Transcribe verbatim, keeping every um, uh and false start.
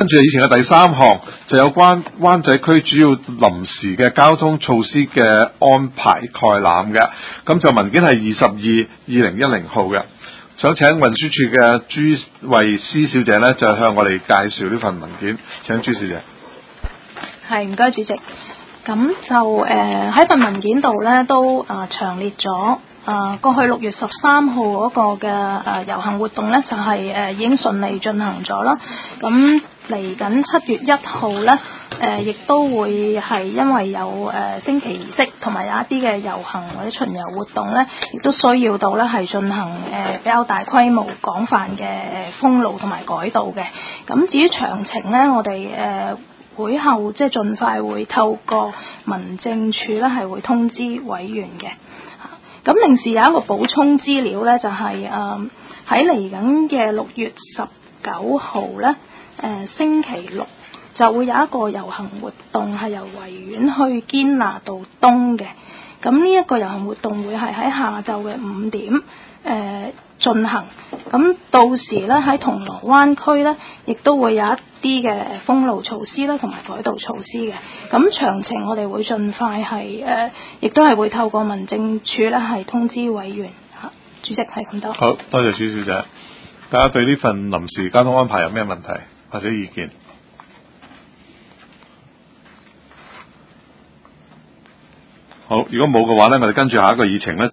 跟住以前嘅第三項就有關灣仔區主要臨時嘅交通措施嘅安排概覽嘅，咁就文件係二十二二零一零號嘅。想請運輸處嘅朱慧思小姐呢，就向我哋介紹呢份文件。請朱小姐。 係，唔該主席。咁就誒喺份文件度咧都啊詳列咗啊過去六月十三號嗰個嘅誒遊行活動咧就係、是、誒已經順利進行咗啦。咁嚟緊七月一號咧誒亦都會係因為有誒升旗儀式同埋有一啲嘅遊行或者巡遊活動咧，亦都需要到咧係進行誒比較大規模廣泛嘅封路同埋改道嘅。咁至於詳情咧，我哋誒會後即係盡快會透過民政處咧係會通知委員嘅。咁另時有一個補充資料咧，就係誒喺嚟緊嘅六月十九號咧，誒星期六就會有一個遊行活動係由維園去堅拿道東嘅。咁呢一個遊行活動會係喺下晝嘅五點誒、呃、進行。咁到時咧喺銅鑼灣區咧，亦都會有一啲嘅封路措施啦，同埋改道措施嘅。咁詳情我哋會盡快係誒，亦都係會透過民政處咧係通知委員嚇。主席係咁多。 好多謝朱小姐。大家對呢份臨時交通安排有咩問題或者意見？好，如果冇嘅話咧，我哋跟住下一個議程咧。